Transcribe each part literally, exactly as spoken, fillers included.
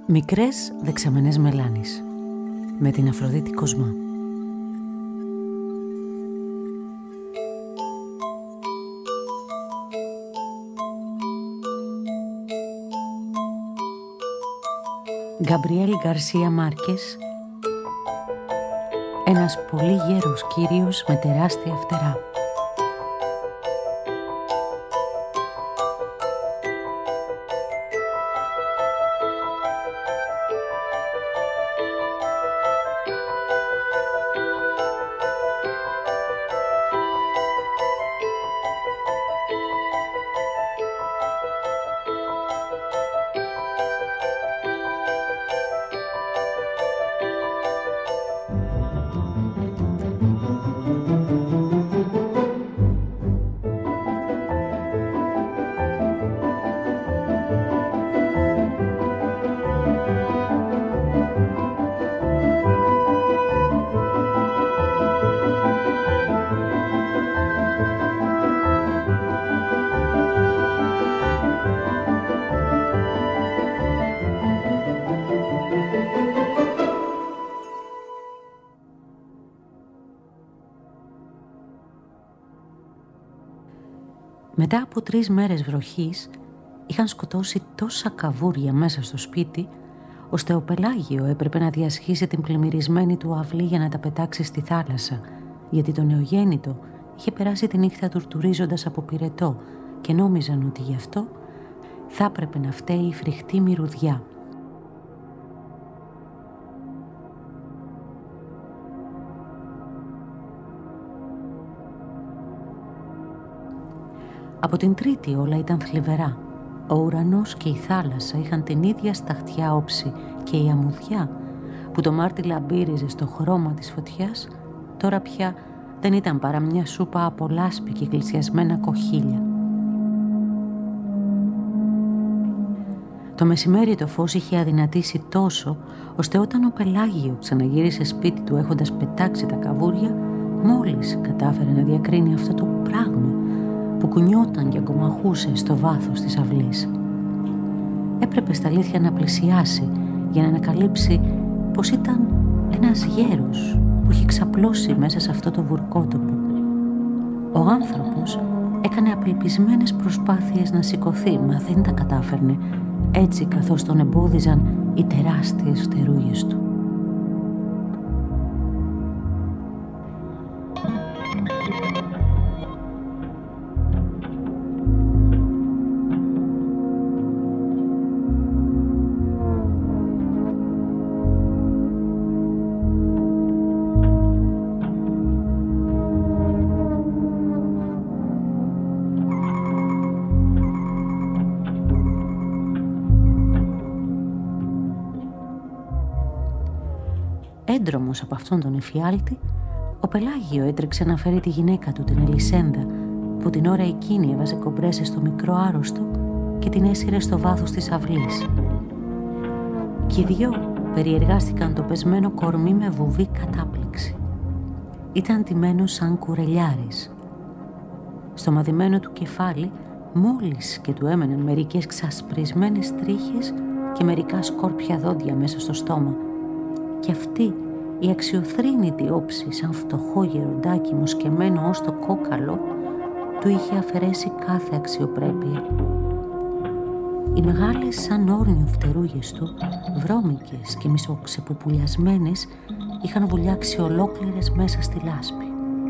Μικρές δεξαμενές μελάνης με την Αφροδίτη Κοσμά. Γκαμπριέλ Γκαρσία Μάρκες, ένας πολύ γέρος κύριος με τεράστια φτερά. Μετά από τρεις μέρες βροχής, είχαν σκοτώσει τόσα καβούρια μέσα στο σπίτι, ώστε ο Πελάγιο έπρεπε να διασχίσει την πλημμυρισμένη του αυλή για να τα πετάξει στη θάλασσα, γιατί το νεογέννητο είχε περάσει τη νύχτα τουρτουρίζοντας από πυρετό και νόμιζαν ότι γι' αυτό θα έπρεπε να φταίει η φρικτή μυρωδιά. Από την Τρίτη όλα ήταν θλιβερά. Ο ουρανός και η θάλασσα είχαν την ίδια σταχτιά όψη και η αμμουδιά που το Μάρτι λαμπύριζε στο χρώμα της φωτιάς, τώρα πια δεν ήταν παρά μια σούπα από λάσπη και γλισιασμένα κοχύλια. Το μεσημέρι το φως είχε αδυνατήσει τόσο, ώστε όταν ο Πελάγιο ξαναγύρισε σπίτι του έχοντας πετάξει τα καβούρια, μόλις κατάφερε να διακρίνει αυτό το πράγμα που κουνιόταν και κομμαχούσε στο βάθος της αυλής. Έπρεπε στα αλήθεια να πλησιάσει για να ανακαλύψει πως ήταν ένας γέρος που είχε ξαπλώσει μέσα σε αυτό το βουρκότοπο. Ο άνθρωπος έκανε απελπισμένες προσπάθειες να σηκωθεί, μα δεν τα κατάφερνε, έτσι καθώς τον εμπόδιζαν οι τεράστιες φτερούγες του. Έντρομος από αυτόν τον εφιάλτη, ο Πελάγιο έτρεξε να φέρει τη γυναίκα του, την Ελισένδα, που την ώρα εκείνη έβαζε κομπρέσες στο μικρό άρρωστο και την έσυρε στο βάθος της αυλής. Και οι δυο περιεργάστηκαν το πεσμένο κορμί με βουβή κατάπληξη. Ήταν ντυμένο σαν κουρελιάρης. Στο μαδημένο του κεφάλι μόλις και του έμεναν μερικές ξασπρισμένες τρίχες και μερικά σκόρπια δόντια μέσα στο στόμα. Και αυτή η αξιοθρήνητη όψη, σαν φτωχό γεροντάκι μοσκεμένο ως το κόκαλο, του είχε αφαιρέσει κάθε αξιοπρέπεια. Οι μεγάλες σαν όρνιο φτερούγες του, βρώμικες και μισοξεπουπουλιασμένες, είχαν βουλιάξει ολόκληρες μέσα στη λάσπη.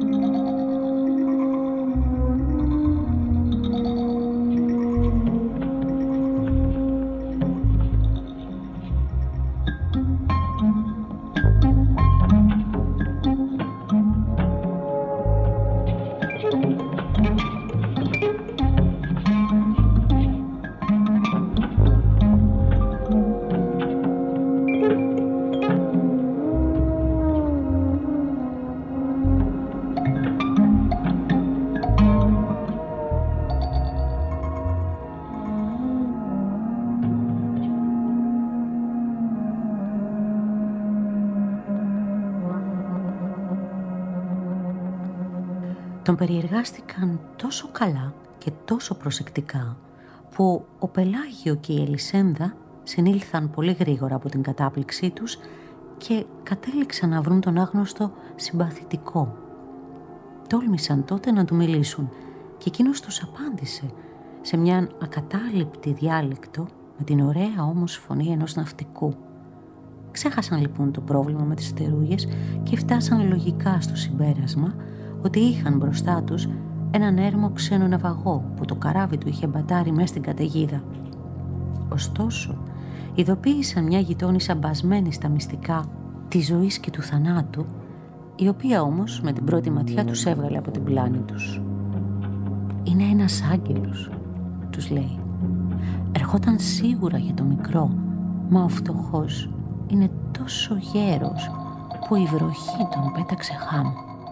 Τον περιεργάστηκαν τόσο καλά και τόσο προσεκτικά που ο Πελάγιο και η Ελισένδα συνήλθαν πολύ γρήγορα από την κατάπληξή τους και κατέληξαν να βρουν τον άγνωστο συμπαθητικό. Τόλμησαν τότε να του μιλήσουν και εκείνος τους απάντησε σε μια ακατάληπτη διάλεκτο με την ωραία όμως φωνή ενός ναυτικού. Ξέχασαν λοιπόν το πρόβλημα με τις φτερούγες και φτάσαν λογικά στο συμπέρασμα ότι είχαν μπροστά τους έναν έρμο ξένο ναυαγό που το καράβι του είχε μπατάρει μέσα στην καταιγίδα. Ωστόσο, ειδοποίησαν μια γειτόνισσα μπασμένη στα μυστικά της ζωής και του θανάτου, η οποία όμως με την πρώτη ματιά τους έβγαλε από την πλάνη τους. «Είναι ένας άγγελος», τους λέει. «Ερχόταν σίγουρα για το μικρό, μα ο φτωχός είναι τόσο γέρος που η βροχή τον πέταξε χάμω».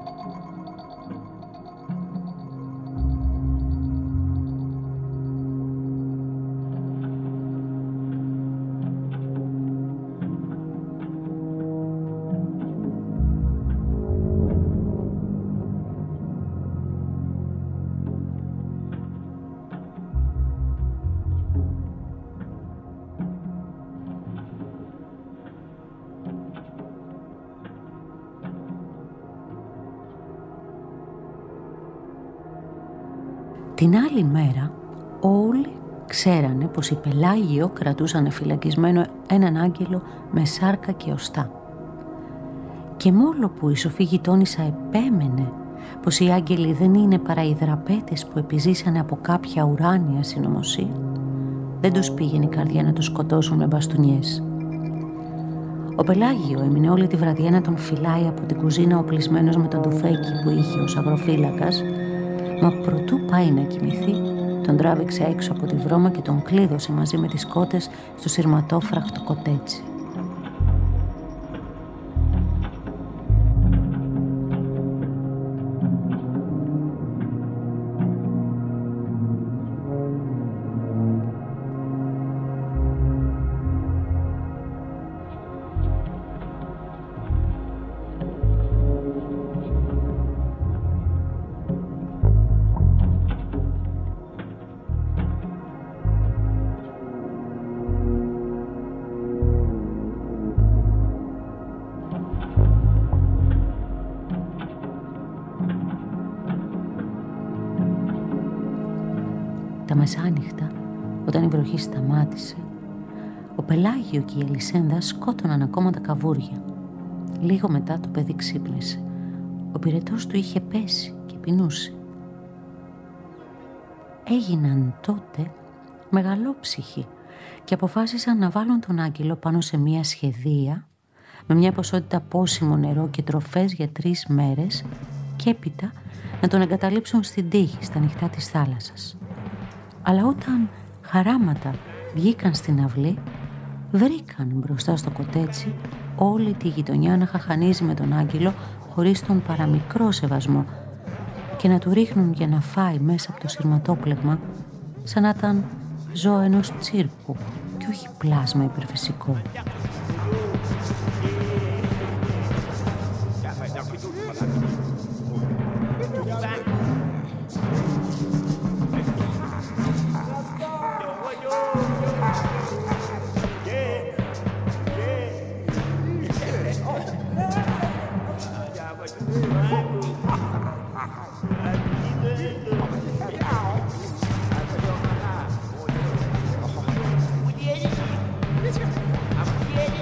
Την άλλη μέρα όλοι ξέρανε πως οι Πελάγιο κρατούσαν φυλακισμένο έναν άγγελο με σάρκα και οστά. Και μόλο που η σοφή γειτόνισσα επέμενε πως οι άγγελοι δεν είναι παρά οι δραπέτες που επιζήσανε από κάποια ουράνια συνωμοσία, δεν τους πήγαινε η καρδιά να τους σκοτώσουν με μπαστούνιες. Ο Πελάγιο έμεινε όλη τη βραδιά να τον φυλάει από την κουζίνα οπλισμένος με τον τουφέκι που είχε ως αγροφύλακας, μα προτού πάει να κοιμηθεί, τον τράβηξε έξω από τη βρώμα και τον κλείδωσε μαζί με τις κότες στο σειρματόφραχτο κοτέτσι. Τα μεσάνυχτα, όταν η βροχή σταμάτησε, ο Πελάγιο και η Ελισένδα σκότωναν ακόμα τα καβούρια. Λίγο μετά το παιδί ξύπνησε. Ο πυρετός του είχε πέσει και πεινούσε. Έγιναν τότε μεγαλόψυχοι και αποφάσισαν να βάλουν τον άγγελο πάνω σε μια σχεδία με μια ποσότητα πόσιμο νερό και τροφές για τρεις μέρες και έπειτα να τον εγκαταλείψουν στην τύχη στα νυχτά της θάλασσας. Αλλά όταν χαράματα βγήκαν στην αυλή, βρήκαν μπροστά στο κοτέτσι όλη τη γειτονιά να χαχανίζει με τον άγγελο χωρίς τον παραμικρό σεβασμό και να του ρίχνουν για να φάει μέσα από το σειρματόπλεγμα σαν να ήταν ζώο ενός τσίρκου και όχι πλάσμα υπερφυσικό. Yeah.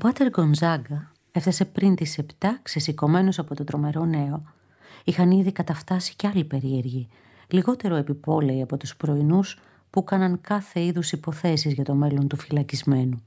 Πάτερ Γκονζάγκα έφτασε πριν τις επτά, ξεσηκωμένος από το τρομερό νέο. Είχαν ήδη καταφτάσει κι άλλοι περίεργοι, λιγότερο επιπόλαιοι από τους πρωινούς που κάναν κάθε είδους υποθέσεις για το μέλλον του φυλακισμένου.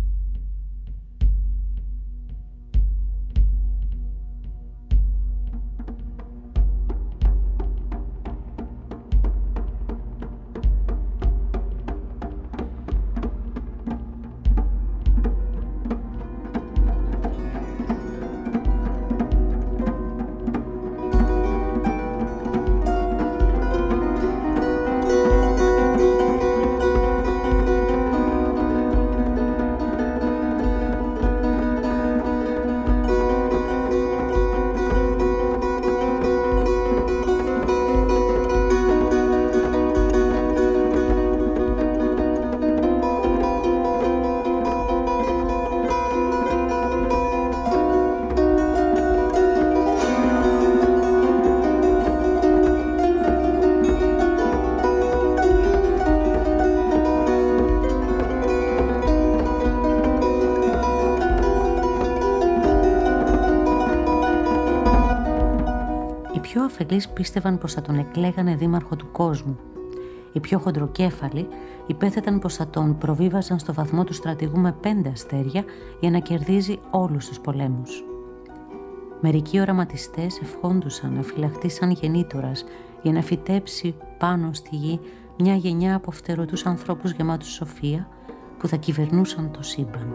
Οι πιο αφελείς πίστευαν πως θα τον εκλέγανε δήμαρχο του κόσμου. Οι πιο χοντροκέφαλοι υπέθεταν πως θα τον προβίβαζαν στο βαθμό του στρατηγού με πέντε αστέρια για να κερδίζει όλους τους πολέμους. Μερικοί οραματιστές ευχόντουσαν να φυλαχτεί σαν γεννήτορας για να φυτέψει πάνω στη γη μια γενιά από φτερωτούς ανθρώπους γεμάτους σοφία που θα κυβερνούσαν το σύμπαν.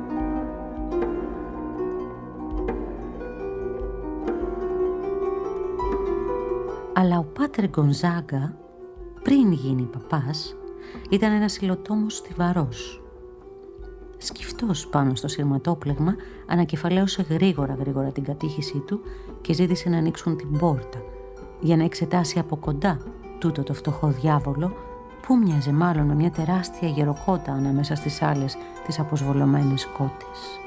Αλλά ο Πάτερ Γκονζάγκα, πριν γίνει παπάς, ήταν ένας υλοτόμος στιβαρός. Σκυφτός πάνω στο σειρματόπλεγμα, ανακεφαλαίωσε γρήγορα γρήγορα την κατήχησή του και ζήτησε να ανοίξουν την πόρτα για να εξετάσει από κοντά τούτο το φτωχό διάβολο που μοιάζε μάλλον με μια τεράστια γεροκότα ανάμεσα στις άλλες τις αποσβολωμένες κότες.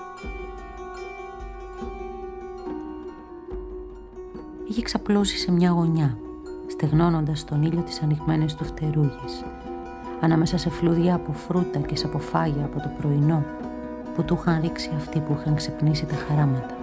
Είχε ξαπλώσει σε μια γωνιά, στεγνώνοντας στον ήλιο τις ανοιγμένες του φτερούγες, ανάμεσα σε φλούδια από φρούτα και σε αποφάγια από το πρωινό που του είχαν ρίξει αυτοί που είχαν ξυπνήσει τα χαράματα.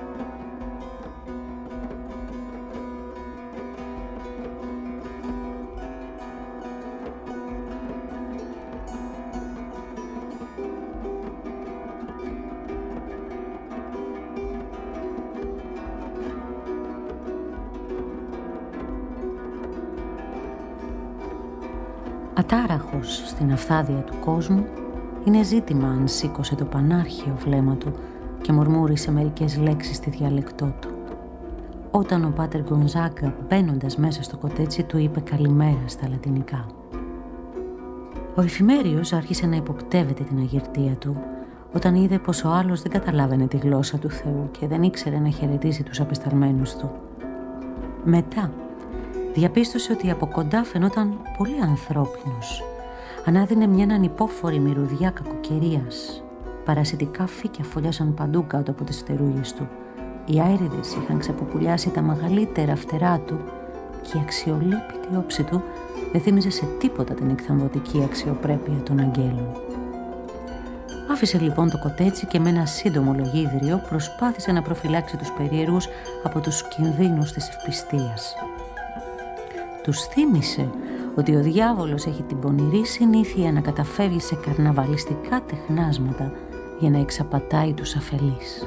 Ατάραχος στην αφθάδεια του κόσμου, είναι ζήτημα αν σήκωσε το πανάρχαιο βλέμμα του και μουρμούρισε μερικές λέξεις στη διαλεκτό του. Όταν ο Πάτερ Γκονζάγκα, μπαίνοντας μέσα στο κοτέτσι, του είπε καλημέρα στα λατινικά. Ο εφημέριος άρχισε να υποπτεύεται την αγερτία του όταν είδε πως ο άλλος δεν καταλάβαινε τη γλώσσα του Θεού και δεν ήξερε να χαιρετήσει τους απεσταλμένους του. Μετά διαπίστωσε ότι από κοντά φαινόταν πολύ ανθρώπινος. Ανάδυνε μια ανυπόφορη μυρουδιά κακοκαιρίας. Παρασιτικά φύκια φωλιάσαν παντού κάτω από τις φτερούγες του. Οι άιριδες είχαν ξεποπουλιάσει τα μεγαλύτερα φτερά του και η αξιολύπητη όψη του δεν θύμιζε σε τίποτα την εκθαμβωτική αξιοπρέπεια των αγγέλων. Άφησε λοιπόν το κοτέτσι και με ένα σύντομο λογίδριο προσπάθησε να προφυλάξει τους περίεργους από τους κινδύνους της ευπιστίας. Τους θύμισε ότι ο διάβολος έχει την πονηρή συνήθεια να καταφεύγει σε καρναβαλιστικά τεχνάσματα για να εξαπατάει τους αφελείς.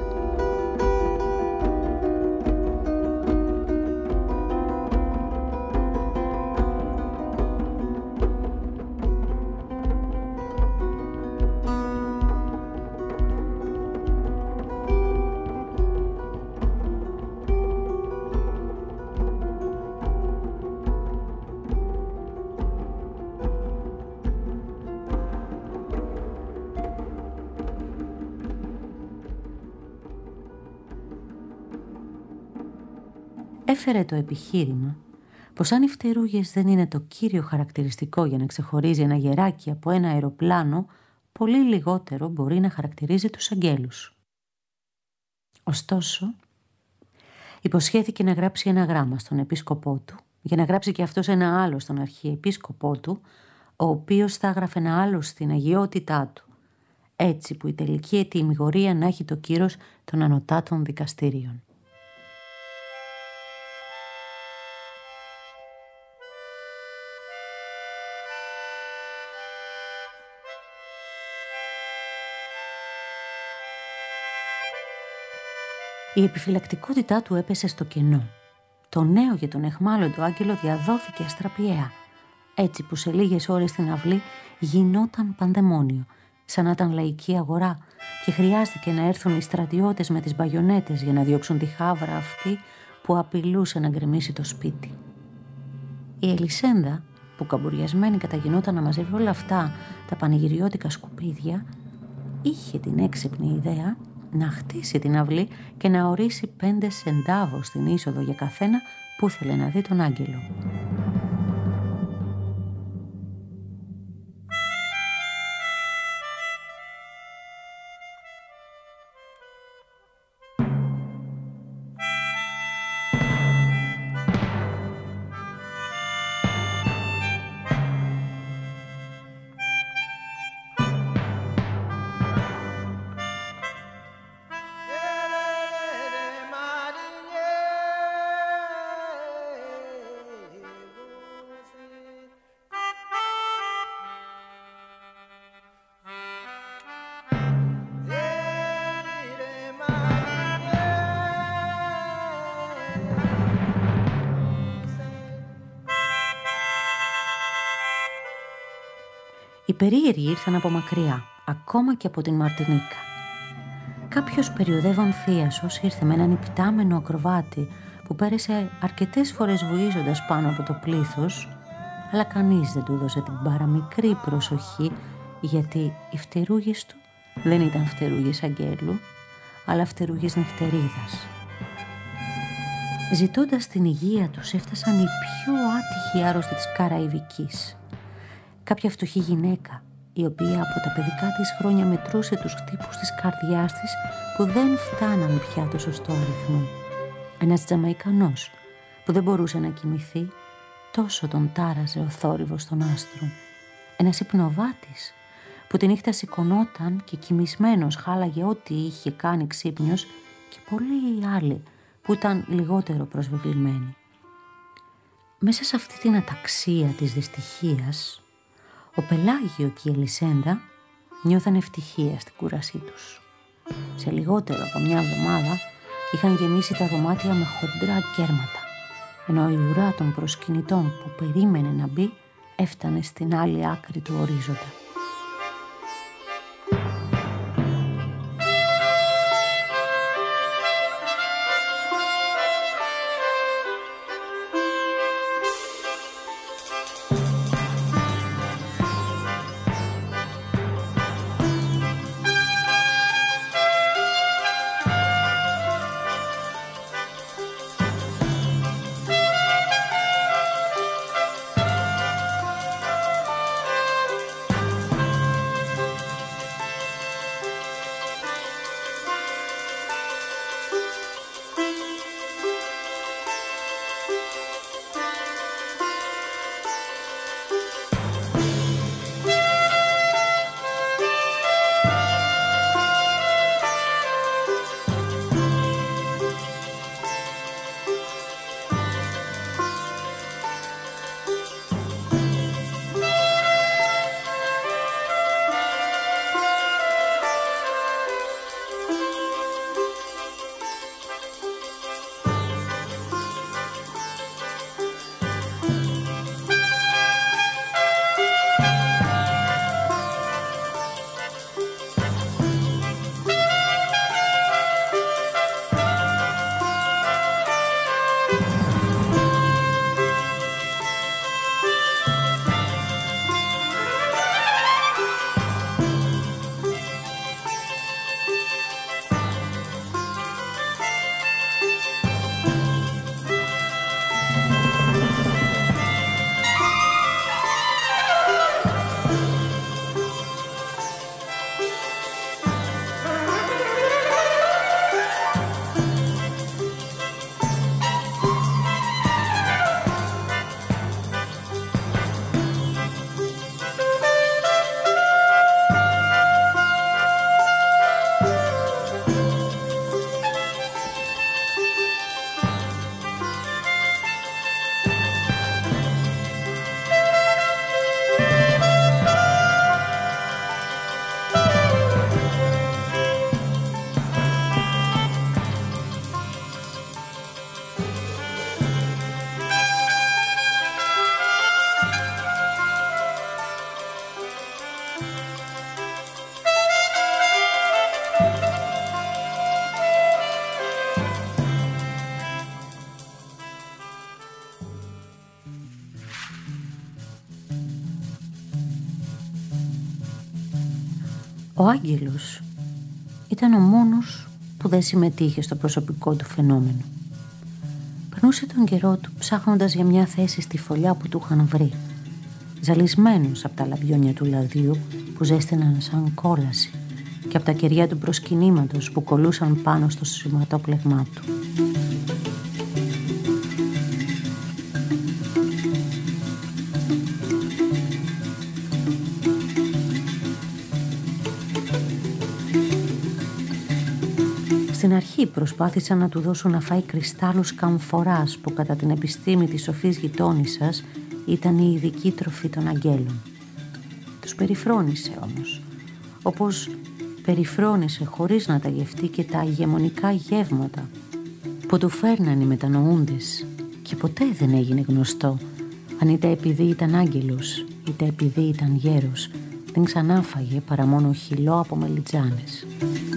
Έφερε το επιχείρημα πως αν οι φτερούγες δεν είναι το κύριο χαρακτηριστικό για να ξεχωρίζει ένα γεράκι από ένα αεροπλάνο, πολύ λιγότερο μπορεί να χαρακτηρίζει τους αγγέλους. Ωστόσο, υποσχέθηκε να γράψει ένα γράμμα στον επίσκοπό του, για να γράψει και αυτός ένα άλλο στον αρχιεπίσκοπό του, ο οποίος θα έγραφε ένα άλλο στην αγιότητά του, έτσι που η τελική ετοιμιγορία να έχει το κύρος των ανωτάτων δικαστήριων. Η επιφυλακτικότητά του έπεσε στο κενό. Το νέο για τον αιχμάλωτο άγγελο διαδόθηκε αστραπιαία, έτσι που σε λίγες ώρες στην αυλή γινόταν πανδαιμόνιο, σαν να ήταν λαϊκή αγορά, και χρειάστηκε να έρθουν οι στρατιώτες με τις μπαγιονέτες για να διώξουν τη χάβρα αυτή που απειλούσε να γκρεμίσει το σπίτι. Η Ελισένδα, που καμπουριασμένη καταγινόταν να μαζεύει όλα αυτά τα πανηγυριώτικα σκουπίδια, είχε την έξυπνη ιδέα να χτίσει την αυλή και να ορίσει πέντε σεντάβο στην είσοδο για καθένα που ήθελε να δει τον άγγελο. Οι περίεργοι ήρθαν από μακριά, ακόμα και από την Μαρτινίκα. Κάποιος περιοδεύων θίασος ήρθε με έναν υπτάμενο ακροβάτη που πέρασε αρκετές φορές βουίζοντας πάνω από το πλήθος, αλλά κανείς δεν του έδωσε την παραμικρή προσοχή, γιατί οι φτερούγες του δεν ήταν φτερούγες αγγέλου, αλλά φτερούγες νυχτερίδας. Ζητώντας την υγεία τους έφτασαν οι πιο άτυχοι άρρωστοι της Καραϊβικής. Κάποια φτωχή γυναίκα, η οποία από τα παιδικά της χρόνια μετρούσε τους χτύπους της καρδιάς της που δεν φτάναν πια το σωστό αριθμό. Ένας Τζαμαϊκανός που δεν μπορούσε να κοιμηθεί, τόσο τον τάραζε ο θόρυβος των άστρων. Ένας υπνοβάτης που τη νύχτα σηκωνόταν και κοιμισμένος χάλαγε ό,τι είχε κάνει ξύπνιος, και πολλοί άλλοι που ήταν λιγότερο προσβεβλημένοι. Μέσα σε αυτή την αταξία της δυστυχίας, ο Πελάγιο και η Ελισένδα νιώθαν ευτυχία στην κούρασή τους. Σε λιγότερο από μια εβδομάδα είχαν γεμίσει τα δωμάτια με χοντρά κέρματα, ενώ η ουρά των προσκυνητών που περίμενε να μπει έφτανε στην άλλη άκρη του ορίζοντα. Ο άγγελος ήταν ο μόνος που δεν συμμετείχε στο προσωπικό του φαινόμενο. Περνούσε τον καιρό του ψάχνοντας για μια θέση στη φωλιά που του είχαν βρει, ζαλισμένος από τα λαμπιόνια του λαδιού που ζέστηναν σαν κόλαση και από τα κεριά του προσκυνήματος που κολούσαν πάνω στο σηματόπλεγμά του. Στην αρχή προσπάθησαν να του δώσουν να φάει κρυστάλλους καμφοράς που κατά την επιστήμη της σοφής γειτόνισσας ήταν η ειδική τροφή των αγγέλων. Τους περιφρόνησε όμως, όπως περιφρόνησε χωρίς να τα γευτεί και τα ηγεμονικά γεύματα που του φέρναν οι μετανοούντες και ποτέ δεν έγινε γνωστό αν είτε επειδή ήταν άγγελος είτε επειδή ήταν γέρος δεν ξανάφαγε παρά μόνο χυλό από μελιτζάνες.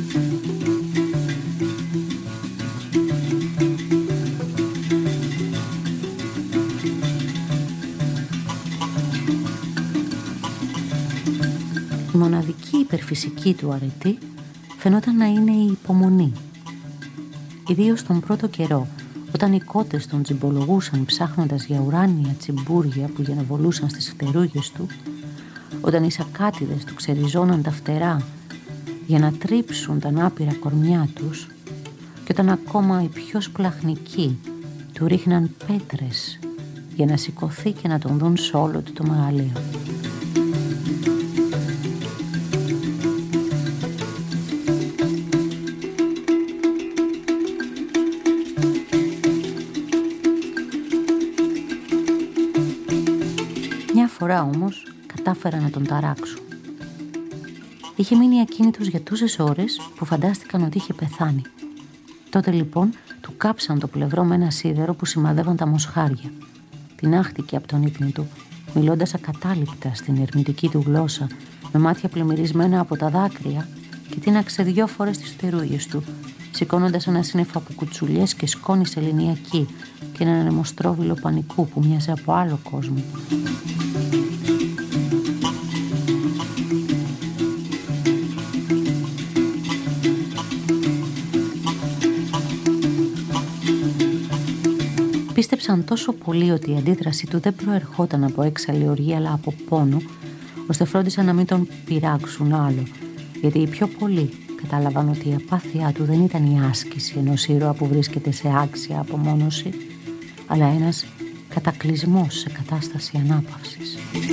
Η μοναδική υπερφυσική του αρετή φαινόταν να είναι η υπομονή. Ιδίως τον πρώτο καιρό, όταν οι κότες τον τσιμπολογούσαν ψάχνοντας για ουράνια τσιμπούρια που γενοβολούσαν στις φτερούγες του, όταν οι σακάτιδες του ξεριζώναν τα φτερά για να τρίψουν τα άπειρα κορμιά τους και όταν ακόμα οι πιο σπλαχνικοί του ρίχναν πέτρες για να σηκωθεί και να τον δουν σε όλο του το μεγαλείο. Μια φορά όμως κατάφεραν να τον ταράξουν. Είχε μείνει ακίνητος για τόσες ώρες που φαντάστηκαν ότι είχε πεθάνει. Τότε λοιπόν του κάψαν το πλευρό με ένα σίδερο που σημαδεύαν τα μοσχάρια. Την άχτηκε από τον ύπνο του, μιλώντας ακατάληπτα στην ερμητική του γλώσσα, με μάτια πλημμυρισμένα από τα δάκρυα, και τίναξε δυο φορές τις φτερούγες του, σηκώνοντας ένα σύννεφο από κουτσουλιές και σκόνη σεληνιακή και έναν αιμοστρόβιλο πανικού που μοιάζε από άλλο κόσμο. Πίστεψαν τόσο πολύ ότι η αντίδραση του δεν προερχόταν από έξαλλη οργή αλλά από πόνο, ώστε φρόντισαν να μην τον πειράξουν άλλο, γιατί οι πιο πολλοί κατάλαβαν ότι η απάθειά του δεν ήταν η άσκηση ενός ήρωα που βρίσκεται σε άξια απομόνωση, αλλά ένας κατακλυσμός σε κατάσταση ανάπαυσης.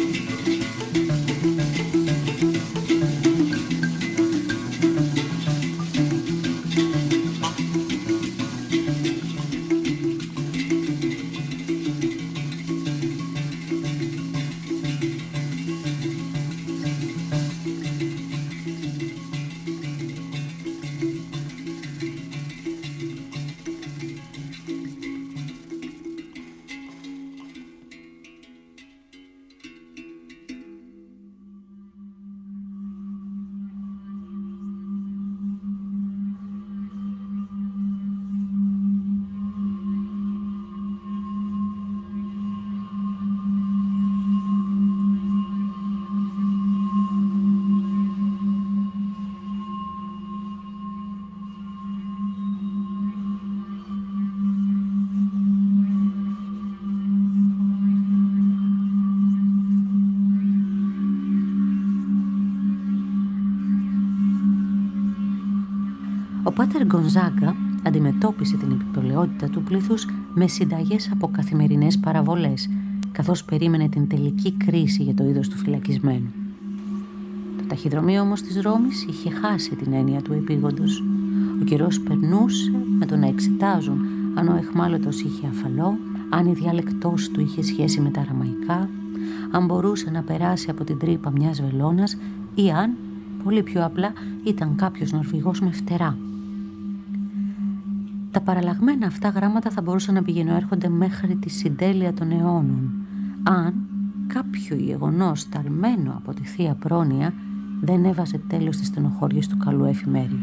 Ο Πάτερ Γκονζάγκα αντιμετώπισε την επιπολαιότητα του πλήθους με συνταγές από καθημερινές παραβολές, καθώς περίμενε την τελική κρίση για το είδος του φυλακισμένου. Το ταχυδρομείο όμως της Ρώμης είχε χάσει την έννοια του επίγοντος. Ο καιρός περνούσε με το να εξετάζουν αν ο αιχμάλωτος είχε αφαλό, αν η διάλεκτός του είχε σχέση με τα αραμαϊκά, αν μπορούσε να περάσει από την τρύπα μιας βελόνας ή αν, πολύ πιο απλά, ήταν κάποιος Νορβηγός με φτερά. Τα παραλλαγμένα αυτά γράμματα θα μπορούσαν να πηγαινοέρχονται μέχρι τη συντέλεια των αιώνων, αν κάποιο γεγονός ταλμένο από τη Θεία Πρόνοια δεν έβαζε τέλος στις στενοχώριες του καλού εφημέριου.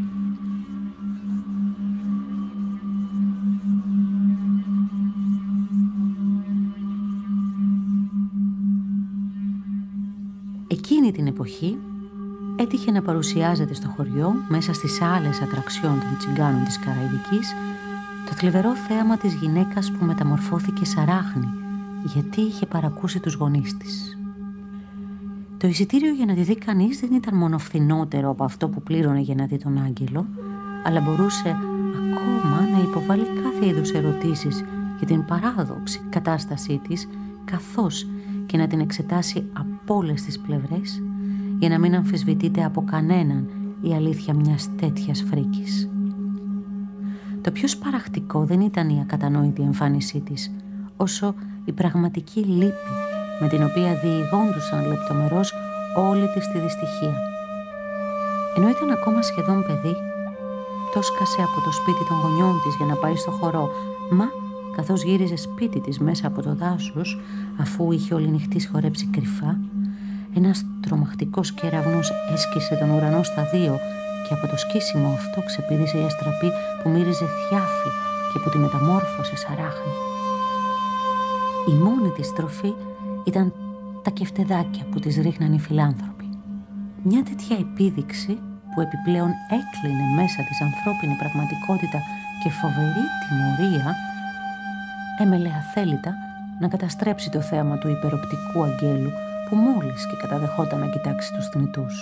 Εκείνη την εποχή έτυχε να παρουσιάζεται στο χωριό μέσα στις άλλες ατραξιών των τσιγκάνων της Καραϊβικής το θλιβερό θέαμα της γυναίκας που μεταμορφώθηκε σε αράχνη γιατί είχε παρακούσει τους γονείς της. Το εισιτήριο για να τη δει κανείς δεν ήταν μόνο φθηνότερο από αυτό που πλήρωνε για να δει τον άγγελο, αλλά μπορούσε ακόμα να υποβάλει κάθε είδους ερωτήσεις για την παράδοξη κατάστασή της, καθώς και να την εξετάσει από όλες τις πλευρές, για να μην αμφισβητείται από κανέναν η αλήθεια μιας τέτοιας φρίκης. Το πιο σπαραχτικό δεν ήταν η ακατανόητη εμφάνισή της, όσο η πραγματική λύπη με την οποία διηγόντουσαν λεπτομερώς όλη της τη δυστυχία. Ενώ ήταν ακόμα σχεδόν παιδί, το σκάσε από το σπίτι των γονιών της για να πάει στο χορό, μα καθώς γύριζε σπίτι της μέσα από το δάσος, αφού είχε όλη νυχτή χορέψει κρυφά, ένας τρομακτικός κεραυνός έσκησε τον ουρανό στα δύο και από το σκίσιμο αυτό ξεπήδησε η αστραπή που μύριζε θιάφη και που τη μεταμόρφωσε σ' αράχνη. Η μόνη της στροφή ήταν τα κεφτεδάκια που της ρίχναν οι φιλάνθρωποι. Μια τέτοια επίδειξη που επιπλέον έκλεινε μέσα της ανθρώπινη πραγματικότητα και φοβερή τιμωρία, έμελε αθέλητα να καταστρέψει το θέαμα του υπεροπτικού αγγέλου που μόλις και καταδεχόταν να κοιτάξει τους θνητούς.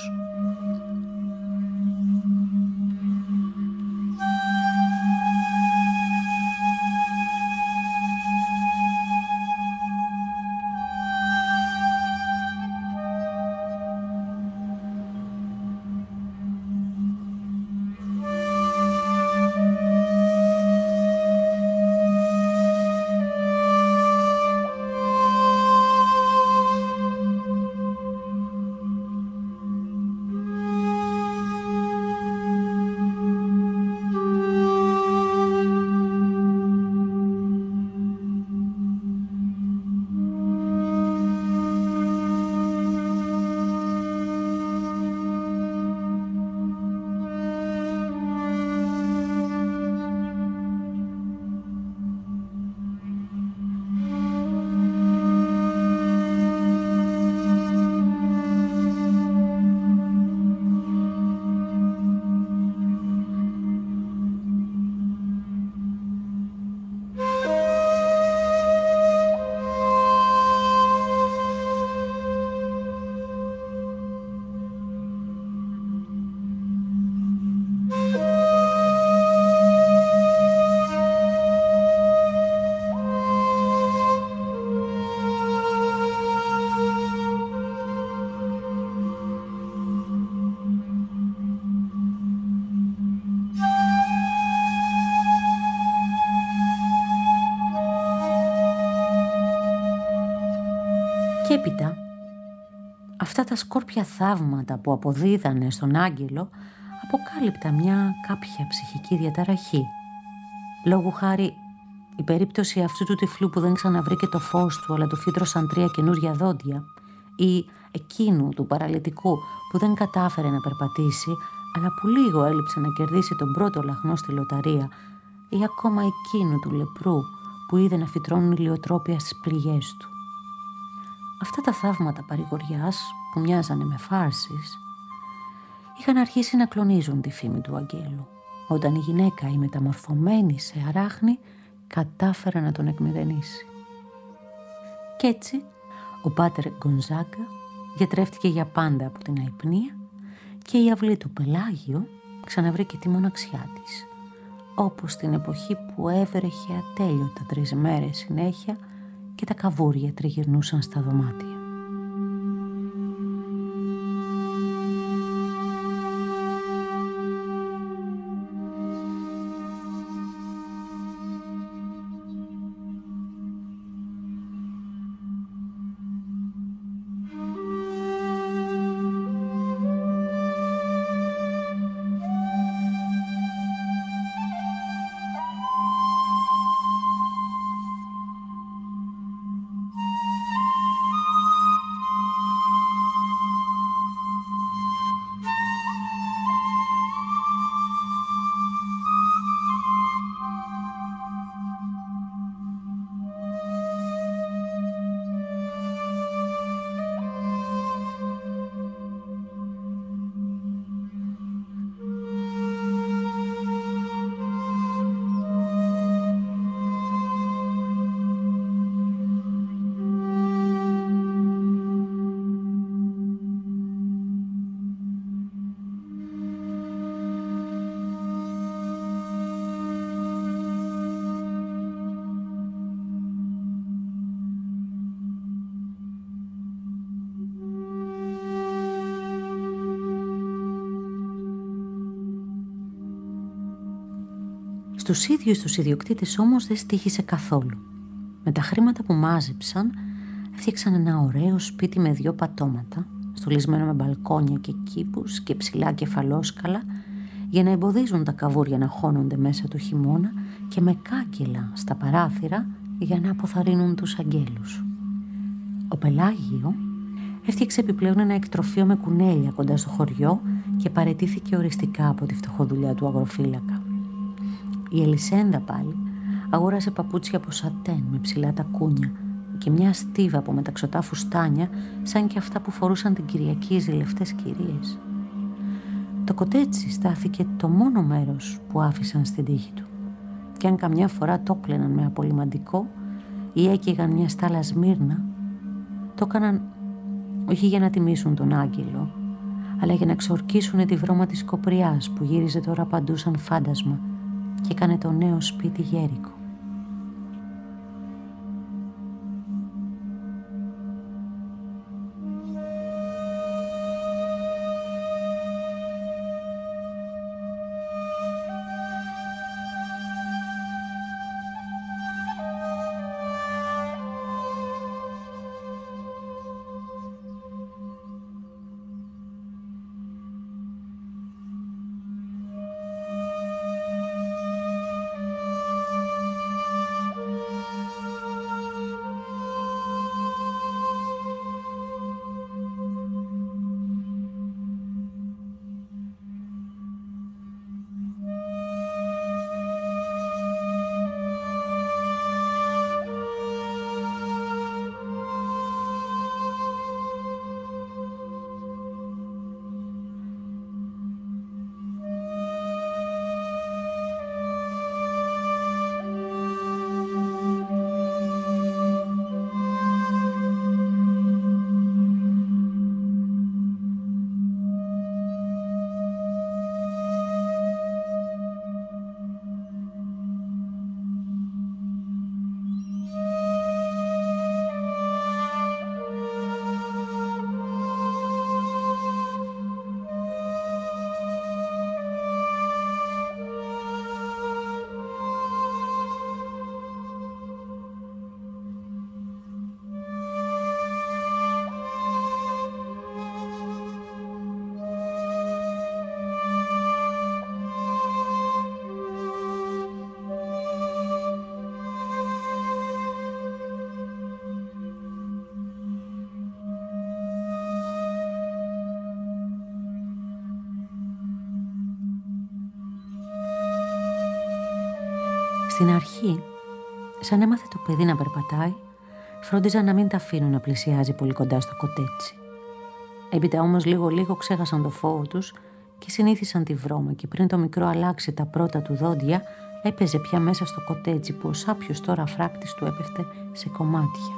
Και έπειτα, αυτά τα σκόρπια θαύματα που αποδίδανε στον άγγελο αποκάλυπτα μια κάποια ψυχική διαταραχή. Λόγου χάρη, η περίπτωση αυτού του τυφλού που δεν ξαναβρήκε το φως του, αλλά του φύτρωσαν τρία καινούρια δόντια, ή εκείνου του παραλυτικού που δεν κατάφερε να περπατήσει, αλλά που λίγο έλειψε να κερδίσει τον πρώτο λαχνό στη λοταρία, ή ακόμα εκείνου του λεπρού που είδε να φυτρώνουν ηλιοτρόπια στις πληγές του. Αυτά τα θαύματα παρηγοριάς που μοιάζανε με φάρσης είχαν αρχίσει να κλονίζουν τη φήμη του αγγέλου, όταν η γυναίκα, η μεταμορφωμένη σε αράχνη, κατάφερε να τον εκμηδενήσει. Κι έτσι ο πάτερ Γκονζάγκα γιατρεύτηκε για πάντα από την αϊπνία και η αυλή του Πελάγιο ξαναβρήκε τη μοναξιά της, όπως την εποχή που έβρεχε ατέλειωτα τρεις μέρες συνέχεια και τα καβούρια τριγυρνούσαν στα δωμάτια. Στους ίδιους τους ιδιοκτήτες όμως δεν στοίχησε καθόλου. Με τα χρήματα που μάζεψαν έφτιαξαν ένα ωραίο σπίτι με δυο πατώματα, στολισμένο με μπαλκόνια και κήπους και ψηλά κεφαλόσκαλα, για να εμποδίζουν τα καβούρια να χώνονται μέσα το χειμώνα, και με κάγκελα στα παράθυρα για να αποθαρρύνουν τους αγγέλους. Ο Πελάγιο έφτιαξε επιπλέον ένα εκτροφείο με κουνέλια κοντά στο χωριό και παραιτήθηκε οριστικά από τη φτωχοδουλειά του αγροφύλακα. Η Ελισένδα πάλι αγόρασε παπούτσια από σατέν με ψηλά τακούνια και μια στίβα από μεταξωτά φουστάνια, σαν και αυτά που φορούσαν την Κυριακή οι ζηλευτές κυρίες. Το κοτέτσι στάθηκε το μόνο μέρος που άφησαν στην τύχη του, και αν καμιά φορά το κλαίναν με απολυμαντικό ή έκαιγαν μια στάλα Σμύρνα, το έκαναν όχι για να τιμήσουν τον άγγελο, αλλά για να εξορκίσουν τη βρώμα της κοπριάς που γύριζε τώρα παντού σαν φάντασμα και έκανε το νέο σπίτι γέρικο. Στην αρχή, σαν έμαθε το παιδί να περπατάει, φρόντιζαν να μην τα αφήνουν να πλησιάζει πολύ κοντά στο κοτέτσι. Έπειτα όμως λίγο-λίγο ξέχασαν το φόβο τους και συνήθισαν τη βρώμα, και πριν το μικρό αλλάξει τα πρώτα του δόντια, έπαιζε πια μέσα στο κοτέτσι που ο σάπιος τώρα φράκτης του έπεφτε σε κομμάτια.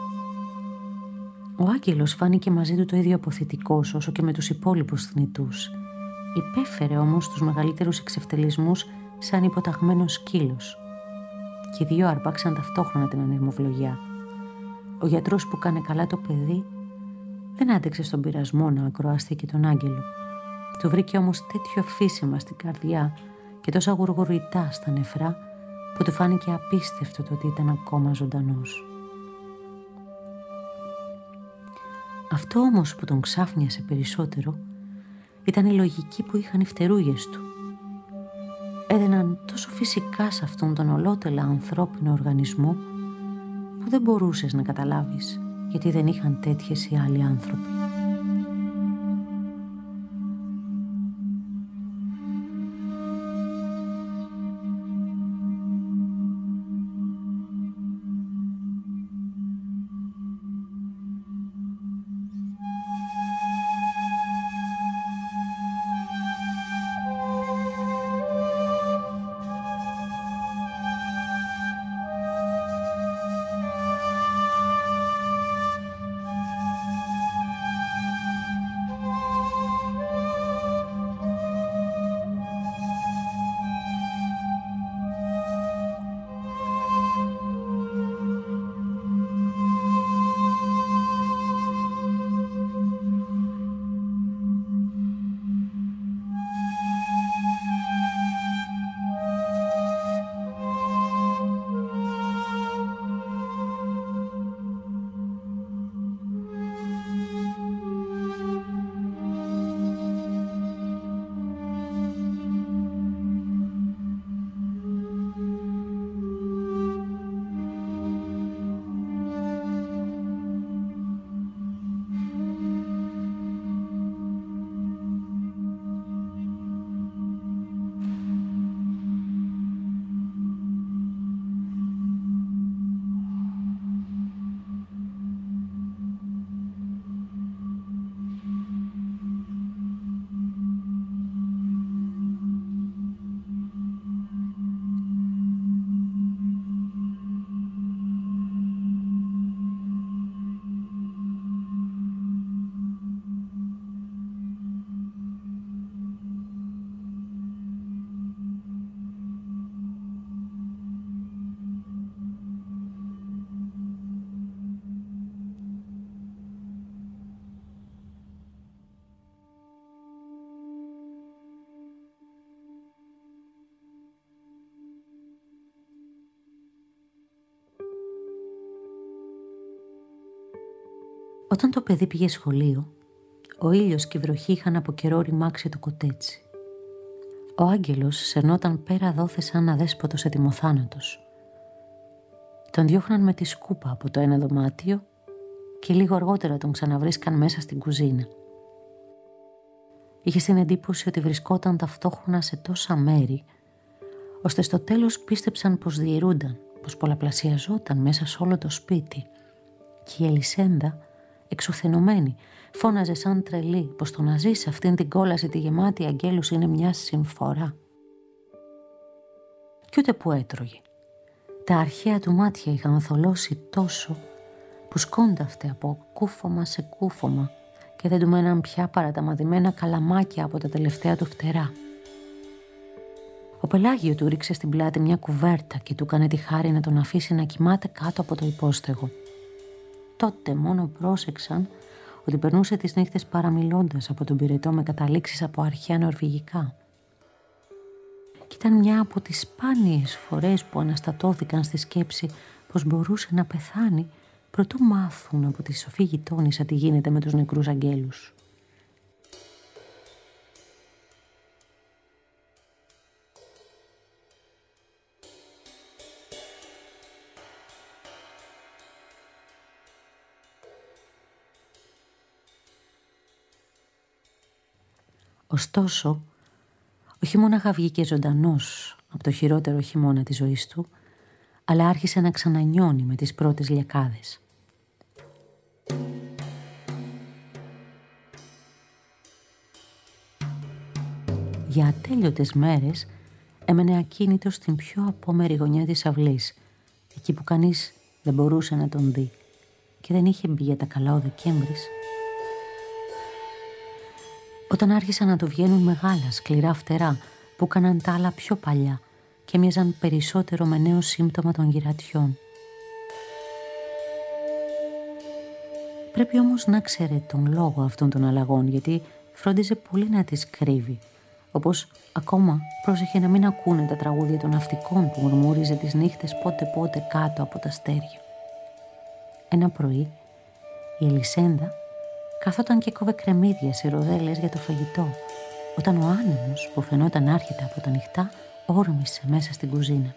Ο άγγελος φάνηκε μαζί του το ίδιο αποθητικός όσο και με τους υπόλοιπους θνητούς. Υπέφερε όμως τους μεγαλύτερους εξευτελισμούς σαν υποταγμένος σκύλος. Και οι δύο αρπάξαν ταυτόχρονα την ανεμοβλογιά. Ο γιατρός που κάνε καλά το παιδί δεν άντεξε στον πειρασμό να ακροαστεί και τον άγγελο. Του βρήκε όμως τέτοιο φύσιμα στην καρδιά και τόσα γουργουριτά στα νεφρά που του φάνηκε απίστευτο το ότι ήταν ακόμα ζωντανός. Αυτό όμως που τον ξάφνιασε περισσότερο ήταν η λογική που είχαν οι φτερούγες του. Έδαιναν τόσο φυσικά σε αυτόν τον ολότελα ανθρώπινο οργανισμό που δεν μπορούσες να καταλάβεις γιατί δεν είχαν τέτοιες οι άλλοι άνθρωποι. Όταν το παιδί πήγε σχολείο, ο ήλιος και η βροχή είχαν από καιρό ρημάξει το κοτέτσι. Ο άγγελος σερνόταν πέρα δόθε σαν αδέσποτος ετοιμοθάνατος. Τον διώχναν με τη σκούπα από το ένα δωμάτιο και λίγο αργότερα τον ξαναβρίσκαν μέσα στην κουζίνα. Είχε την εντύπωση ότι βρισκόταν ταυτόχρονα σε τόσα μέρη, ώστε στο τέλος πίστεψαν πως διαιρούνταν, πως πολλαπλασιαζόταν μέσα σε όλο το σπίτι. Και η Ελισέντα, εξουθενωμένη, φώναζε σαν τρελή πως το να ζει σε αυτήν την κόλαση τη γεμάτη αγγέλους είναι μια συμφορά. Κι ούτε που έτρωγε. Τα αρχαία του μάτια είχαν θολώσει τόσο που σκόνταυτε από κούφωμα σε κούφωμα και δεν του μέναν πια παρά τα μαδημένα καλαμάκια από τα τελευταία του φτερά. Ο Πελάγιο του ρίξε στην πλάτη μια κουβέρτα και του έκανε τη χάρη να τον αφήσει να κοιμάται κάτω από το υπόστεγο. Τότε μόνο πρόσεξαν ότι περνούσε τις νύχτες παραμιλώντας από τον πυρετό με καταλήξεις από αρχαία νορβηγικά. Κι ήταν μια από τις σπάνιες φορές που αναστατώθηκαν στη σκέψη πως μπορούσε να πεθάνει προτού μάθουν από τη σοφή γειτόνισσα τι γίνεται με τους νεκρούς αγγέλους. Ωστόσο, όχι μόναχα βγήκε ζωντανός από το χειρότερο χειμώνα της ζωής του, αλλά άρχισε να ξανανιώνει με τις πρώτες λιακάδες. Για ατέλειωτες μέρες έμενε ακίνητος στην πιο απόμερη γωνιά της αυλής, εκεί που κανείς δεν μπορούσε να τον δει και δεν είχε μπει για τα καλά ο Δεκέμβρης. Όταν άρχισαν να του βγαίνουν μεγάλα σκληρά φτερά που έκαναν τα άλλα πιο παλιά και μοιάζαν περισσότερο με νέο σύμπτωμα των γυρατιών. Πρέπει όμως να ξέρει τον λόγο αυτών των αλλαγών, γιατί φρόντιζε πολύ να τις κρύβει, όπως ακόμα πρόσεχε να μην ακούνε τα τραγούδια των ναυτικών που μουρμούριζε τις νύχτες πότε πότε κάτω από τα αστέρια. Ένα πρωί η Ελισέντα καθόταν και κόβε κρεμμύδια σε ροδέλες για το φαγητό, όταν ο άνεμος που φαινόταν άρχεται από τα νυχτά όρμησε μέσα στην κουζίνα.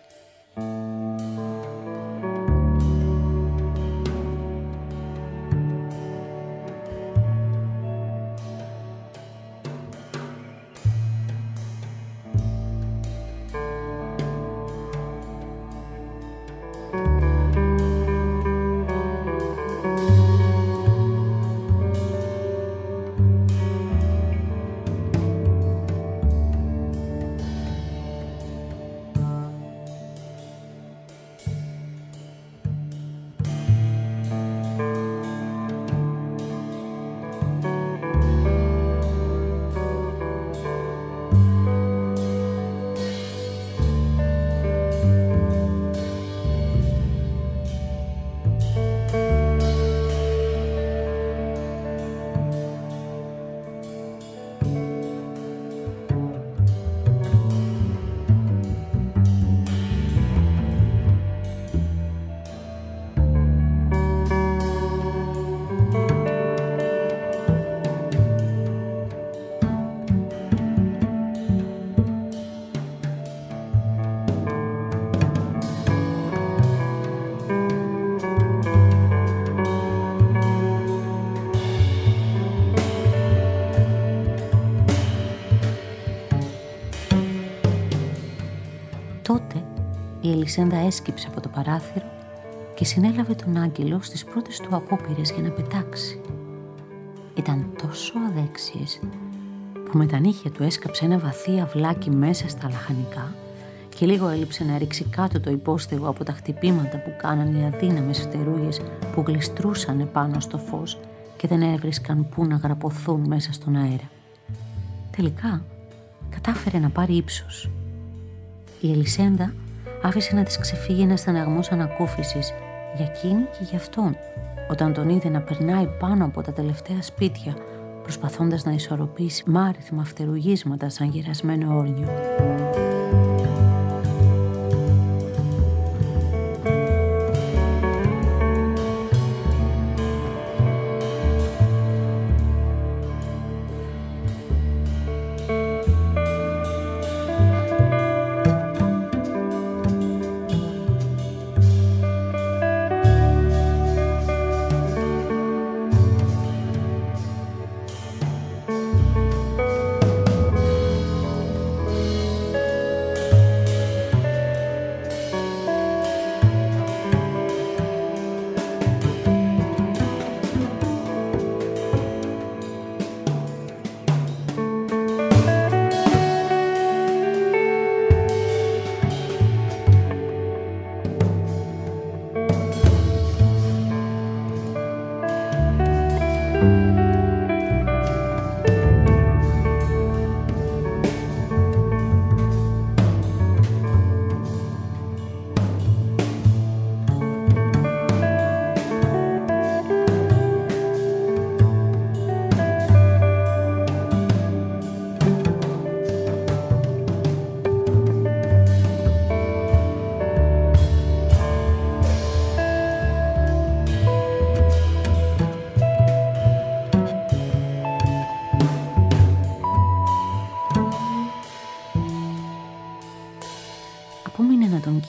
Τότε η Ελισένδα έσκυψε από το παράθυρο και συνέλαβε τον άγγελο στις πρώτες του απόπειρες για να πετάξει. Ήταν τόσο αδέξιες που με τα νύχια του έσκαψε ένα βαθύ αυλάκι μέσα στα λαχανικά και λίγο έλειψε να ρίξει κάτω το υπόστεγο από τα χτυπήματα που κάναν οι αδύναμες φτερούγες που γλιστρούσαν επάνω στο φως και δεν έβρισκαν πού να γραπωθούν μέσα στον αέρα. Τελικά κατάφερε να πάρει ύψος. Η Ελισένδα άφησε να της ξεφύγει ένας στεναγμός ανακούφισης για εκείνη και για αυτόν, όταν τον είδε να περνάει πάνω από τα τελευταία σπίτια, προσπαθώντας να ισορροπήσει μ' άριθμα φτερουγίσματα σαν γερασμένο όρνιο.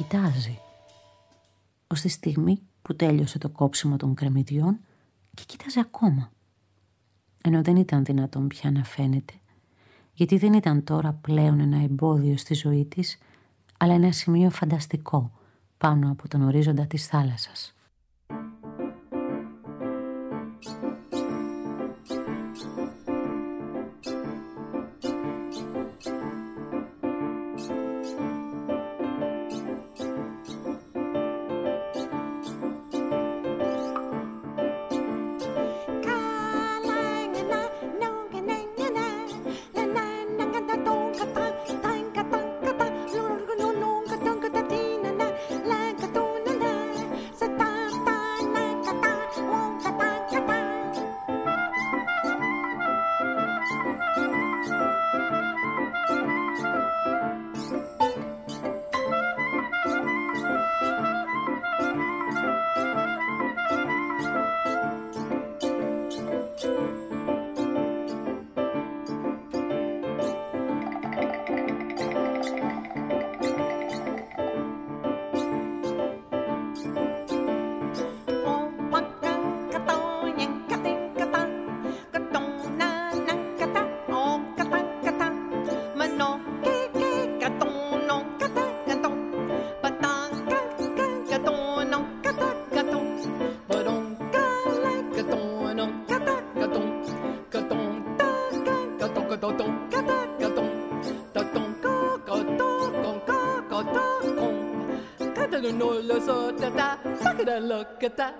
κοιτάζει, ως τη στιγμή που τέλειωσε το κόψιμο των κρεμμυδιών και κοίταζε ακόμα. Ενώ δεν ήταν δυνατόν πια να φαίνεται, γιατί δεν ήταν τώρα πλέον ένα εμπόδιο στη ζωή της, αλλά ένα σημείο φανταστικό πάνω από τον ορίζοντα της θάλασσας. Look at that.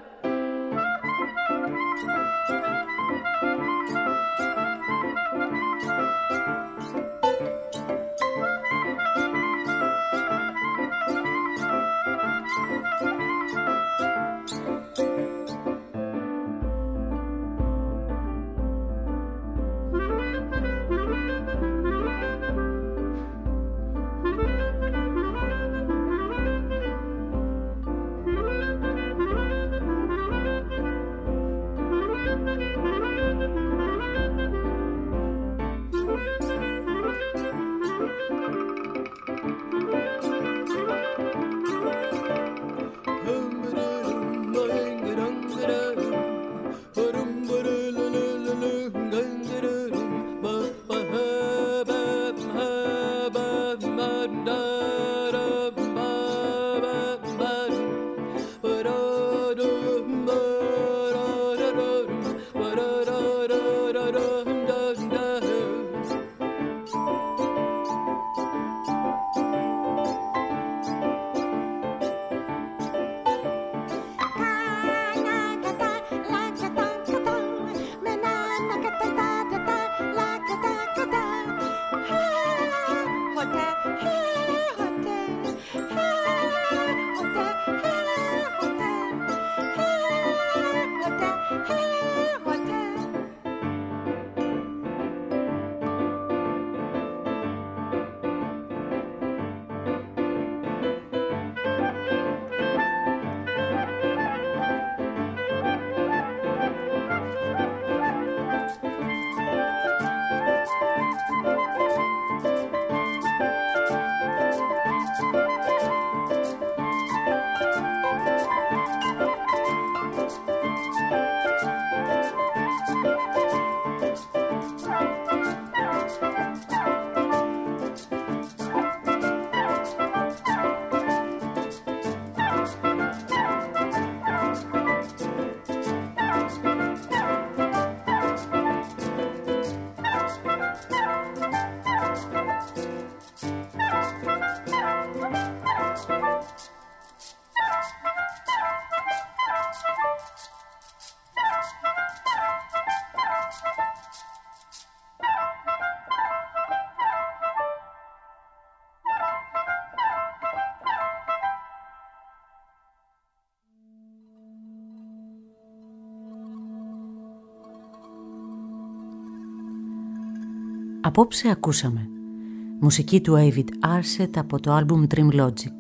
Απόψε ακούσαμε μουσική του David Arset από το άλμπουμ Dream Logic,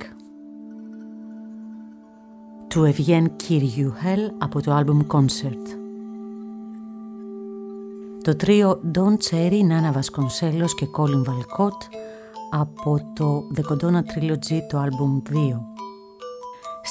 του Evgen Kiriouhel από το άλμπουμ Concert, το τρίο Don Cherry, Nana Vasconcelos και Colin Valcott από το The Codona Trilogy, το άλμπουμ δύο,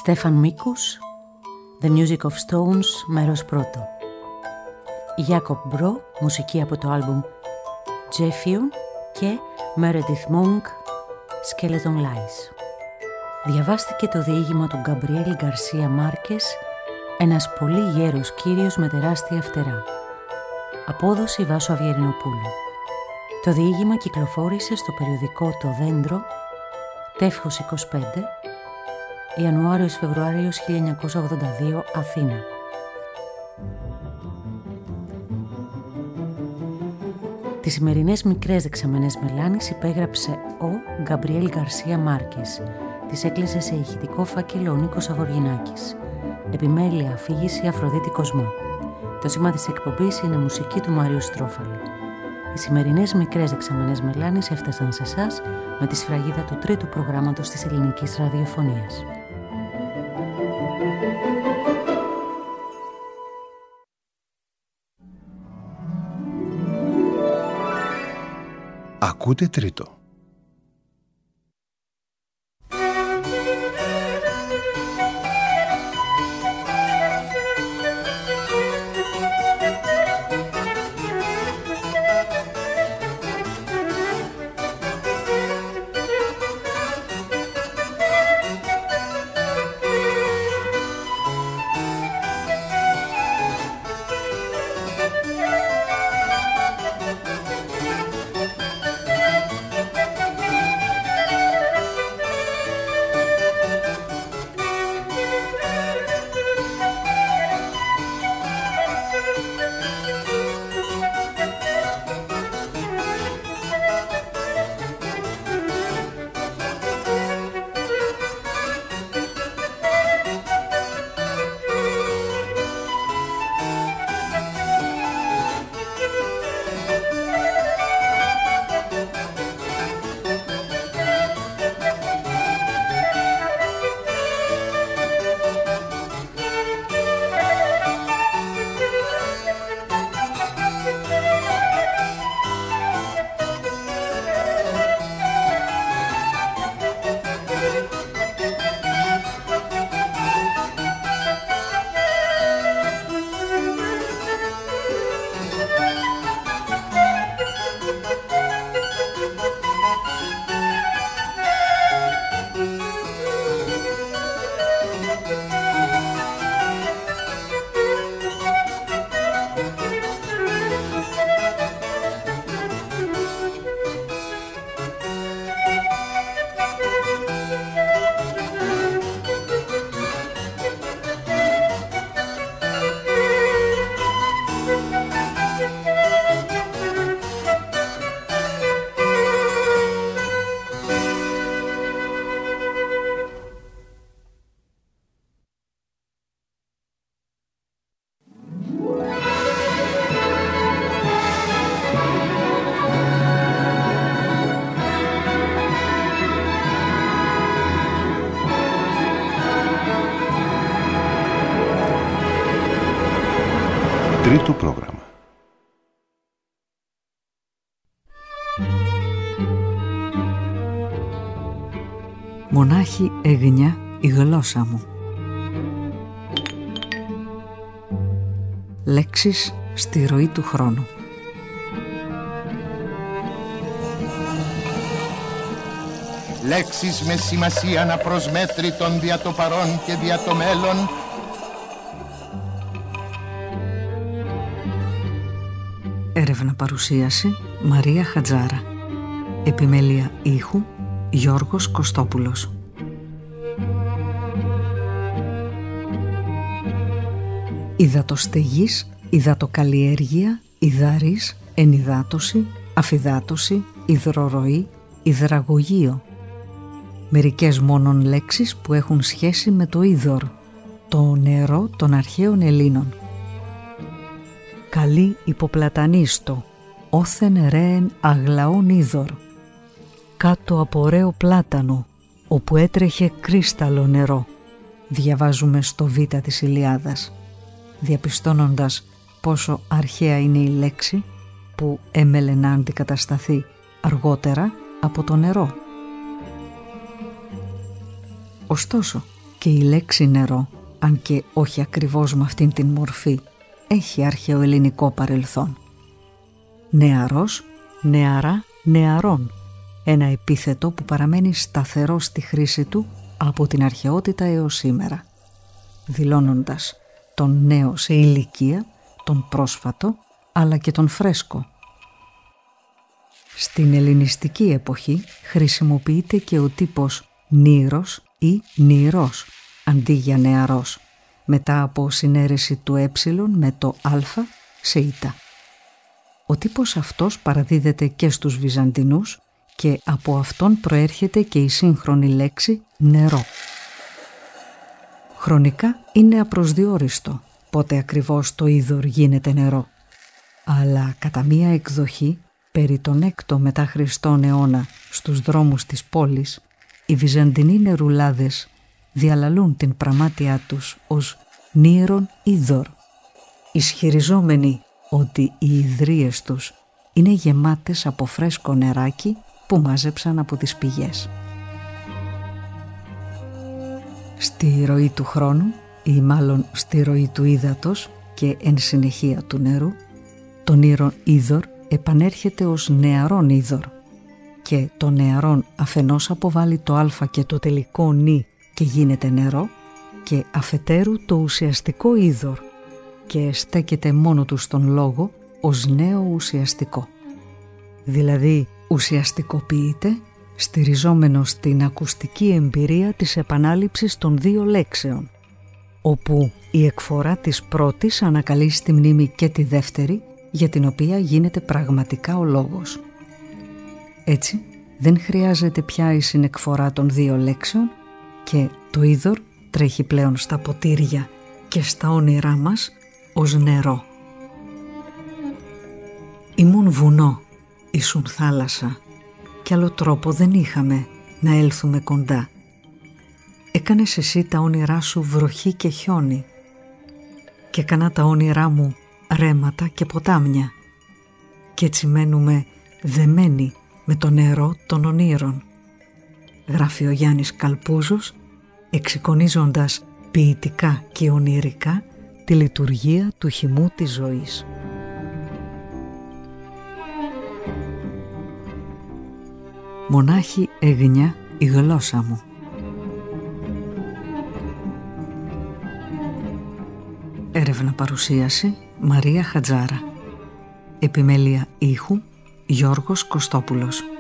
Στέφαν Μίκους, The Music of Stones, μέρος πρώτο. Jakob Bro, μουσική από το άλμπουμ Jeffion και Meredith Monk, Skeleton Lies. Διαβάστηκε το διήγημα του Γκαμπριέλ Γκαρσία Μάρκες, ένας πολύ γέρος κύριος με τεράστια φτερά. Απόδοση Βάσου Αβιερινοπούλου. Το διήγημα κυκλοφόρησε στο περιοδικό Το Δέντρο, τεύχος είκοσι πέντε, Ιανουάριος-Φεβρουάριος χίλια εννιακόσια ογδόντα δύο, Αθήνα. Τις σημερινές μικρές δεξαμενές μελάνης υπέγραψε ο Γκαμπριέλ Γκαρσία Μάρκες. Τις έκλεισε σε ηχητικό φάκελο ο Νίκος Αγοργινάκης. Επιμέλεια αφήγηση Αφροδίτη Κοσμό. Το σήμα της εκπομπής είναι μουσική του Μάριου Στρόφαλη. Οι σημερινές μικρές δεξαμενές μελάνης έφτασαν σε εσάς με τη σφραγίδα του τρίτου προγράμματος της ελληνικής ραδιοφωνίας. Ακούτε τρίτο. Τρίτο πρόγραμμα. Μονάχη εγνιά η γλώσσα μου. Λέξεις στη ροή του χρόνου. Λέξεις με σημασία αναπροσμέτρητον δια το παρόν και δια το μέλλον. Έρευνα παρουσίαση Μαρία Χατζάρα. Επιμέλεια ήχου Γιώργος Κωστόπουλος. Υδατοστεγής, υδατοκαλλιέργεια, υδάρης, ενυδάτωση, αφυδάτωση, υδροροή, υδραγωγείο. Μερικές μόνον λέξεις που έχουν σχέση με το είδωρ, το νερό των αρχαίων Ελλήνων. Καλή υποπλατανίστο, όθεν ρέεν αγλαόν είδωρ. Κάτω από ωραίο πλάτανο, όπου έτρεχε κρίσταλο νερό, διαβάζουμε στο Β της Ηλιάδας, διαπιστώνοντας πόσο αρχαία είναι η λέξη που έμελε να αντικατασταθεί αργότερα από το νερό. Ωστόσο, και η λέξη νερό, αν και όχι ακριβώς με αυτήν την μορφή, έχει αρχαιοελληνικό παρελθόν. Νεαρός, νεαρά, νεαρών, ένα επίθετο που παραμένει σταθερό στη χρήση του από την αρχαιότητα έως σήμερα, δηλώνοντας τον νέο σε ηλικία, τον πρόσφατο, αλλά και τον φρέσκο. Στην ελληνιστική εποχή χρησιμοποιείται και ο τύπος νήρος ή νηρός, αντί για νεαρός, μετά από συνέρεση του ε με το α σε ήτα. Ο τύπος αυτός παραδίδεται και στους Βυζαντινούς και από αυτόν προέρχεται και η σύγχρονη λέξη νερό. Χρονικά είναι απροσδιόριστο πότε ακριβώς το είδωρ γίνεται νερό, αλλά κατά μία εκδοχή περί τον έκτο μετά Χριστόν αιώνα στους δρόμους της πόλης, οι Βυζαντινοί νερουλάδες διαλαλούν την πραμάτια τους ως νήρον είδωρ, ισχυριζόμενοι ότι οι ιδρύες τους είναι γεμάτες από φρέσκο νεράκι που μάζεψαν από τις πηγές. Στη ροή του χρόνου, ή μάλλον στη ροή του ύδατος και εν συνεχεία του νερού, το νήρον είδωρ επανέρχεται ως νεαρόν είδωρ και το νεαρόν αφενός αποβάλλει το α και το τελικό νη και γίνεται νερό, και αφετέρου το ουσιαστικό είδωρ και στέκεται μόνο του στον λόγο ως νέο ουσιαστικό. Δηλαδή ουσιαστικοποιείται στηριζόμενο στην ακουστική εμπειρία της επανάληψης των δύο λέξεων, όπου η εκφορά της πρώτης ανακαλεί στη μνήμη και τη δεύτερη, για την οποία γίνεται πραγματικά ο λόγος. Έτσι δεν χρειάζεται πια η συνεκφορά των δύο λέξεων και το είδωρ τρέχει πλέον στα ποτήρια και στα όνειρά μας ως νερό. Ήμουν βουνό, ήσουν θάλασσα, κι άλλο τρόπο δεν είχαμε να έλθουμε κοντά. Έκανες εσύ τα όνειρά σου βροχή και χιόνι και έκανα τα όνειρά μου ρέματα και ποτάμια, κι έτσι μένουμε δεμένοι με το νερό των ονείρων, γράφει ο Γιάννης Καλπούζος, εξεικονίζοντας ποιητικά και ονειρικά τη λειτουργία του χυμού της ζωής. Μονάχη εγνιά η γλώσσα μου. Έρευνα παρουσίαση Μαρία Χατζάρα. Επιμέλεια ήχου Γιώργος Κωστόπουλος.